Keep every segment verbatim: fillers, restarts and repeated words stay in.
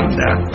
onda.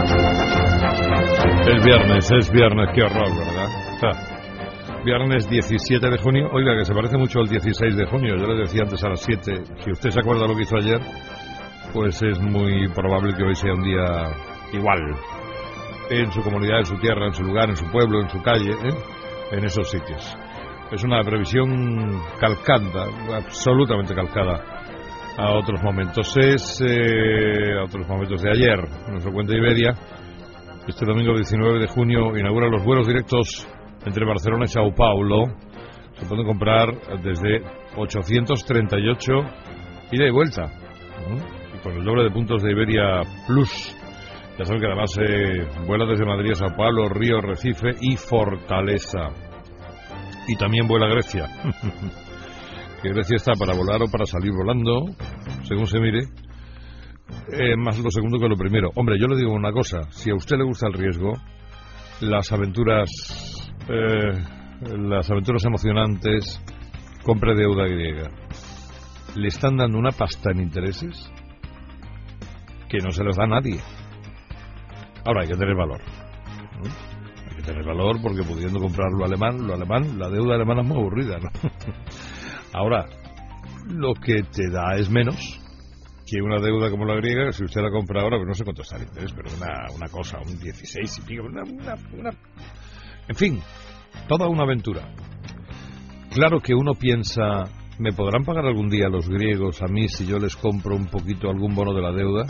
Es viernes, es viernes, qué horror, ¿verdad? O sea, viernes diecisiete de junio. Oiga, que se parece mucho al dieciséis de junio. Yo le decía antes a las siete. Si usted se acuerda lo que hizo ayer, pues es muy probable que hoy sea un día igual. En su comunidad, en su tierra, en su lugar, en su pueblo, en su calle, ¿eh? En esos sitios. Es una previsión calcada, absolutamente calcada a otros momentos. Es eh, a otros momentos de ayer. Nuestro cuenta Iberia, este domingo diecinueve de junio, inaugura los vuelos directos entre Barcelona y Sao Paulo. Se pueden comprar desde ochocientos treinta y ocho ida y vuelta. ¿Mm? Y con el doble de puntos de Iberia Plus. Ya saben que además eh, vuela desde Madrid a Sao Paulo, Río, Recife y Fortaleza. Y también vuela a Grecia. Que Grecia está para volar o para salir volando, según se mire. Eh, más lo segundo que lo primero. Hombre, yo le digo una cosa. Si a usted le gusta el riesgo, las aventuras, eh, las aventuras emocionantes, compre deuda griega. Le están dando una pasta en intereses que no se los da nadie. Ahora hay que tener valor. ¿no? Hay que tener valor porque pudiendo comprar lo alemán, lo alemán, la deuda alemana es muy aburrida, ¿no? Ahora, lo que te da es menos que una deuda como la griega. Si usted la compra ahora, pues no sé cuánto está el interés, pero una, una cosa, un dieciséis y pico, una, una, una... En fin, toda una aventura. Claro que uno piensa, ¿me podrán pagar algún día los griegos a mí si yo les compro un poquito algún bono de la deuda?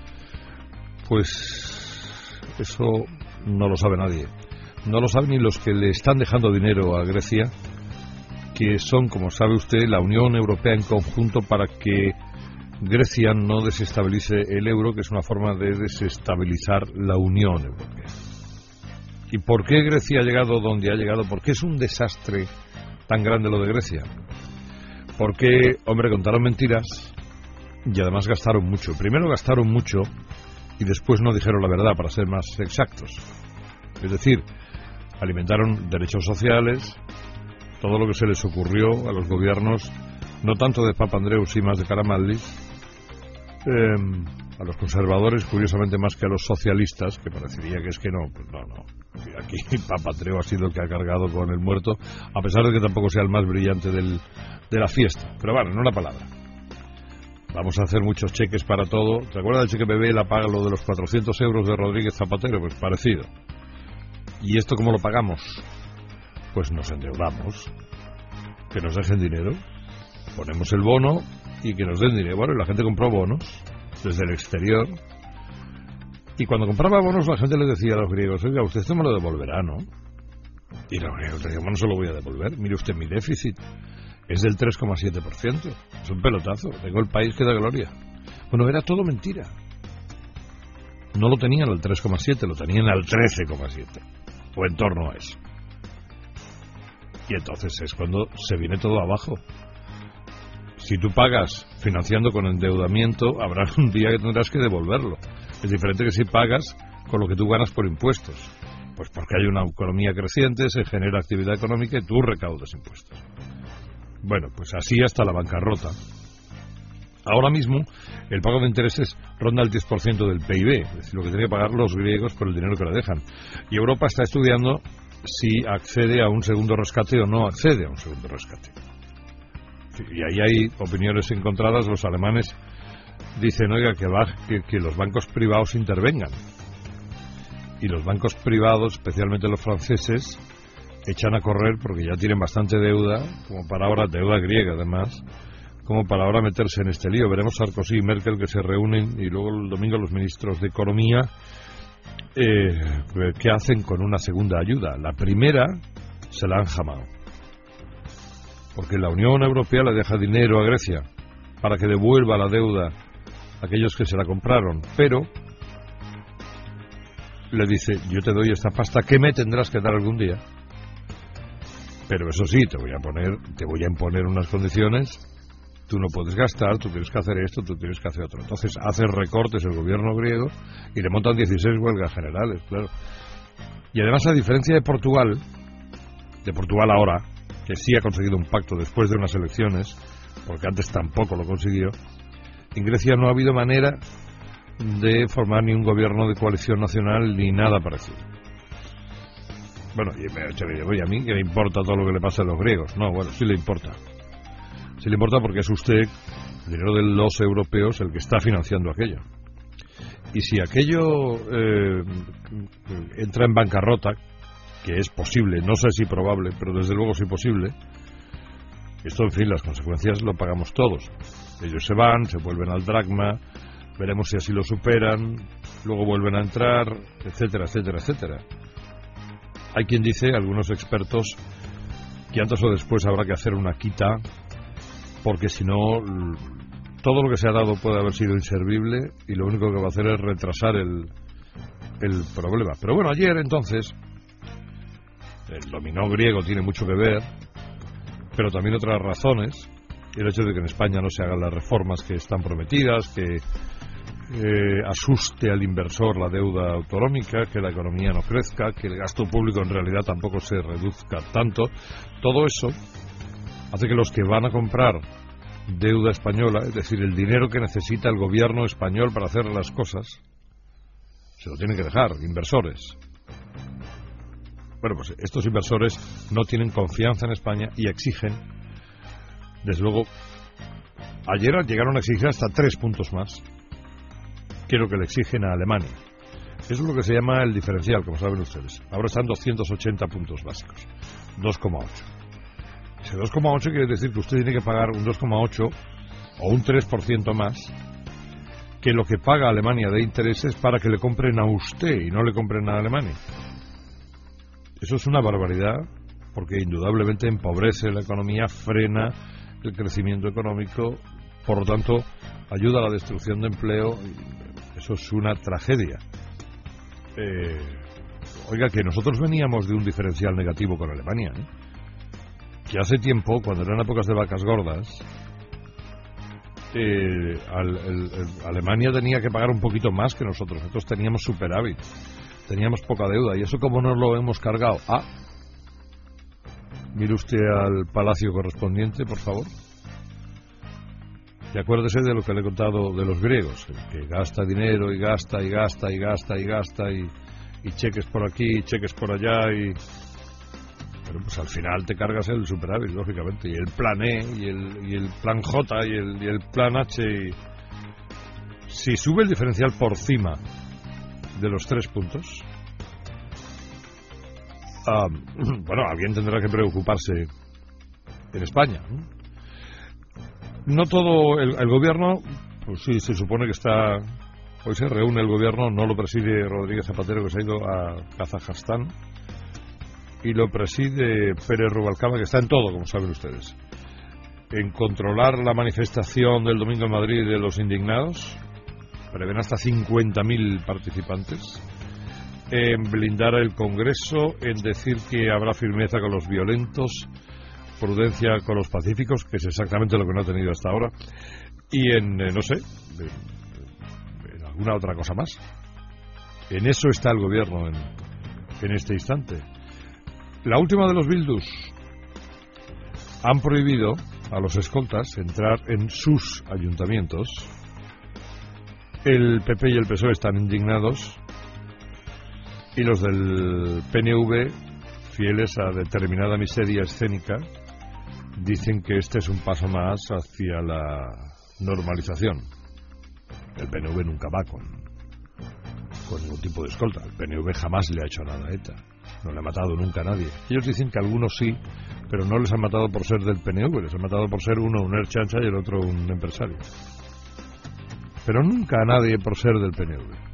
Pues eso no lo sabe nadie. No lo saben ni los que le están dejando dinero a Grecia, que son, como sabe usted, la Unión Europea en conjunto para que Grecia no desestabilice el euro, que es una forma de desestabilizar la Unión Europea. ¿Y por qué Grecia ha llegado donde ha llegado? ¿Por qué es un desastre tan grande lo de Grecia? Porque, hombre, contaron mentiras y además gastaron mucho. Primero gastaron mucho y después no dijeron la verdad, para ser más exactos. Es decir, alimentaron derechos sociales, todo lo que se les ocurrió a los gobiernos, no tanto de Papandreou, sí más de Karamanlis, eh, a los conservadores, curiosamente más que a los socialistas, que parecería que es que no, pues no, no. Aquí Papandreou ha sido el que ha cargado con el muerto, a pesar de que tampoco sea el más brillante del, de la fiesta. Pero bueno, no la palabra. Vamos a hacer muchos cheques para todo. ¿Te acuerdas del cheque bebé, la paga, lo de los cuatrocientos euros de Rodríguez Zapatero? Pues parecido. ¿Y esto cómo lo pagamos? Pues nos endeudamos. Que nos dejen dinero. Ponemos el bono y que nos den dinero. Bueno, y la gente compró bonos desde el exterior. Y cuando compraba bonos, la gente le decía a los griegos, oiga, usted esto me lo devolverá, ¿no? Y los griegos decían, bueno, no se lo voy a devolver. Mire usted, mi déficit es del tres coma siete por ciento. Es un pelotazo. Tengo el país que da gloria. Bueno, era todo mentira. No lo tenían al tres coma siete, lo tenían al trece coma siete. O en torno a eso. Y entonces es cuando se viene todo abajo. Si tú pagas financiando con endeudamiento, habrá un día que tendrás que devolverlo. Es diferente que si pagas con lo que tú ganas por impuestos. Pues porque hay una economía creciente, se genera actividad económica y tú recaudas impuestos. Bueno, pues así hasta la bancarrota. Ahora mismo el pago de intereses ronda el diez por ciento del P I B, es decir, lo que tienen que pagar los griegos por el dinero que le dejan. Y Europa está estudiando si accede a un segundo rescate o no accede a un segundo rescate. Y ahí hay opiniones encontradas. Los alemanes dicen, oiga, que, va, que, que los bancos privados intervengan. Y los bancos privados, especialmente los franceses, echan a correr porque ya tienen bastante deuda, como para ahora, deuda griega además, como para ahora meterse en este lío. Veremos Sarkozy y Merkel que se reúnen y luego el domingo los ministros de Economía eh, ¿qué hacen con una segunda ayuda? La primera se la han jamado porque la Unión Europea le deja dinero a Grecia para que devuelva la deuda a aquellos que se la compraron, pero le dice, yo te doy esta pasta que me tendrás que dar algún día, pero eso sí, te voy a poner, te voy a imponer unas condiciones. Tú no puedes gastar, tú tienes que hacer esto, tú tienes que hacer otro. Entonces hace recortes el gobierno griego y le montan dieciséis huelgas generales, claro. Y además, a diferencia de Portugal, de Portugal ahora, que sí ha conseguido un pacto después de unas elecciones, porque antes tampoco lo consiguió, en Grecia no ha habido manera de formar ni un gobierno de coalición nacional ni nada parecido. Bueno, y me ha dicho, oye, a mí que le importa todo lo que le pasa a los griegos. No, bueno, sí le importa. Sí le importa porque es usted, el dinero de los europeos, el que está financiando aquello. Y si aquello eh, entra en bancarrota, que es posible, no sé si probable, pero desde luego sí posible, esto, en fin, las consecuencias lo pagamos todos. Ellos se van, se vuelven al dracma, veremos si así lo superan, luego vuelven a entrar, etcétera, etcétera, etcétera. Hay quien dice, algunos expertos, que antes o después habrá que hacer una quita, porque si no, todo lo que se ha dado puede haber sido inservible y lo único que va a hacer es retrasar el, el problema. Pero bueno, ayer entonces, el dominó griego tiene mucho que ver, pero también otras razones, el hecho de que en España no se hagan las reformas que están prometidas, que eh, asuste al inversor la deuda autonómica, que la economía no crezca, que el gasto público en realidad tampoco se reduzca tanto. Todo eso hace que los que van a comprar deuda española, es decir, el dinero que necesita el gobierno español para hacer las cosas, se lo tienen que dejar, inversores. Bueno, pues estos inversores no tienen confianza en España y exigen, desde luego, ayer llegaron a exigir hasta tres puntos más que lo que le exigen a Alemania. Eso es lo que se llama el diferencial, como saben ustedes. Ahora están doscientos ochenta puntos básicos, dos coma ocho. Ese dos coma ocho quiere decir que usted tiene que pagar un dos coma ocho o un tres por ciento más que lo que paga Alemania de intereses para que le compren a usted y no le compren a Alemania. Eso es una barbaridad, porque indudablemente empobrece la economía, frena el crecimiento económico, por lo tanto ayuda a la destrucción de empleo. Eso es una tragedia. Eh, oiga, que nosotros veníamos de un diferencial negativo con Alemania, ¿eh? Que hace tiempo, cuando eran épocas de vacas gordas, eh, al, el, el, Alemania tenía que pagar un poquito más que nosotros. Nosotros teníamos superávit, teníamos poca deuda, y eso como nos lo hemos cargado. Ah, mire usted al palacio correspondiente, por favor, y acuérdese de lo que le he contado de los griegos, que gasta dinero y gasta y gasta y gasta y gasta y, y cheques por aquí y cheques por allá, y pero pues al final te cargas el superávit, lógicamente, y el plan E y el, y el plan J y el, y el plan H. Y si sube el diferencial por cima de los tres puntos, um, bueno, alguien tendrá que preocuparse en España, ¿no? No todo el, el gobierno, pues sí, se supone que está, hoy se reúne el gobierno, no lo preside Rodríguez Zapatero, que se ha ido a Kazajstán, y lo preside Pérez Rubalcaba, que está en todo, como saben ustedes, en controlar la manifestación del domingo en Madrid de los indignados, prevén hasta cincuenta mil participantes, en blindar el Congreso, en decir que habrá firmeza con los violentos, prudencia con los pacíficos, que es exactamente lo que no ha tenido hasta ahora, y en, eh, no sé, en, en alguna otra cosa más. En eso está el gobierno en, en este instante. La última de los Bildus: han prohibido a los escoltas entrar en sus ayuntamientos. El P P y el P S O E están indignados, y los del P N V, fieles a determinada miseria escénica, dicen que este es un paso más hacia la normalización. El P N V nunca va con, con ningún tipo de escolta. El P N V jamás le ha hecho nada a ETA. No le ha matado nunca a nadie. Ellos dicen que algunos sí, pero no les han matado por ser del P N V, les han matado por ser uno un erchancha y el otro un empresario. Pero nunca a nadie por ser del P N V.